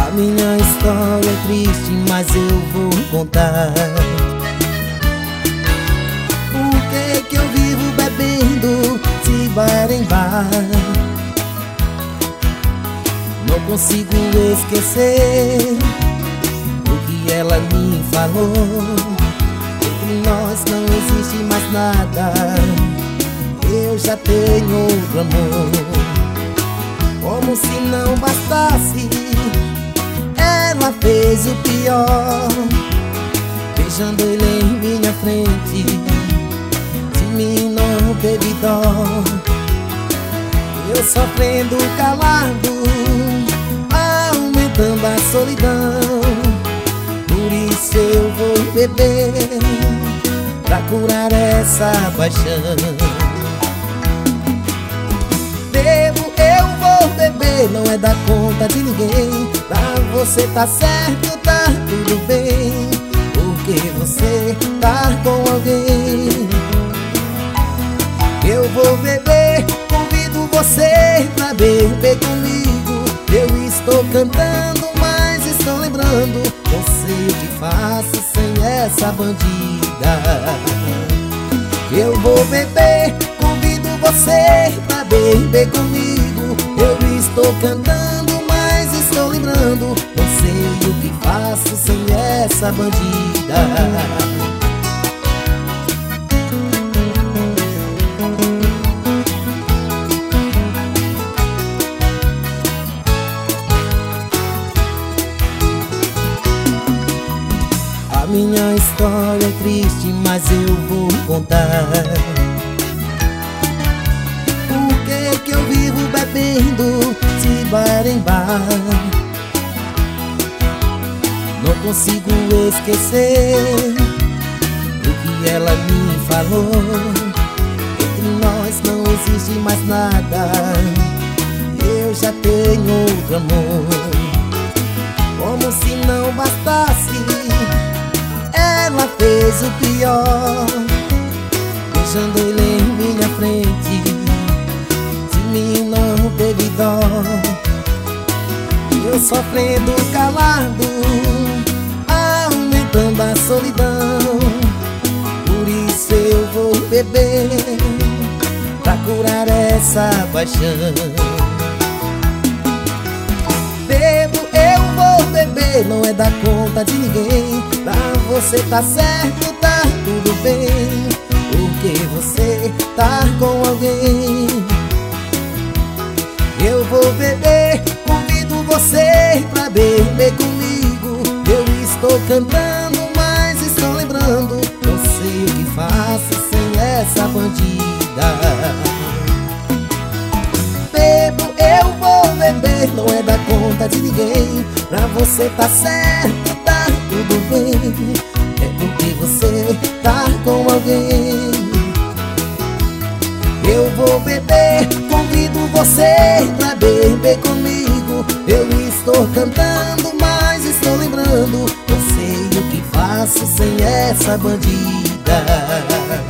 A minha história é triste, mas eu vou contar. Por que eu vivo bebendo de bar em bar? Não consigo esquecer o que ela me falou. Entre nós não existe mais nada, eu já tenho outro amor. Como se não bastasse, ela fez o pior, beijando ele em minha frente. De mim não teve dó, eu sofrendo calado, aumentando a solidão. Por isso eu vou beber, pra curar essa paixão. Bebo, eu vou beber, não é dar conta de ninguém. Pra você tá certo, tá tudo bem, porque você tá com alguém. Eu vou beber, convido você pra beber comigo. Eu estou cantando, mas estou lembrando, não sei o que faço sem essa bandida. Eu vou beber, convido você pra beber comigo. Eu estou cantando, mas estou lembrando, não sei o que faço sem essa bandida. A minha história é triste, mas eu vou contar. Por que eu vivo bebendo de bar em bar? Não consigo esquecer o que ela me falou. Entre nós não existe mais nada, eu já tenho outro amor. Como se não bastasse, ela fez o pior, beijando ele em minha frente. De mim não teve dó, eu sofrendo calado, aumentando a solidão. Por isso eu vou beber, pra curar essa paixão. Bebo, eu vou beber, não é dar conta de ninguém. Pra você tá certo, tá tudo bem, porque você tá com alguém. Eu vou beber, convido você pra beber comigo. Eu estou cantando, mas estou lembrando, não sei o que faço sem essa bandida. Bebo, eu vou beber, não é dar conta de ninguém. Pra você tá certo, tá tudo bem, é porque você tá com alguém. Eu vou beber, convido você pra beber comigo. Eu estou cantando, mas estou lembrando, não sei o que faço sem essa bandida.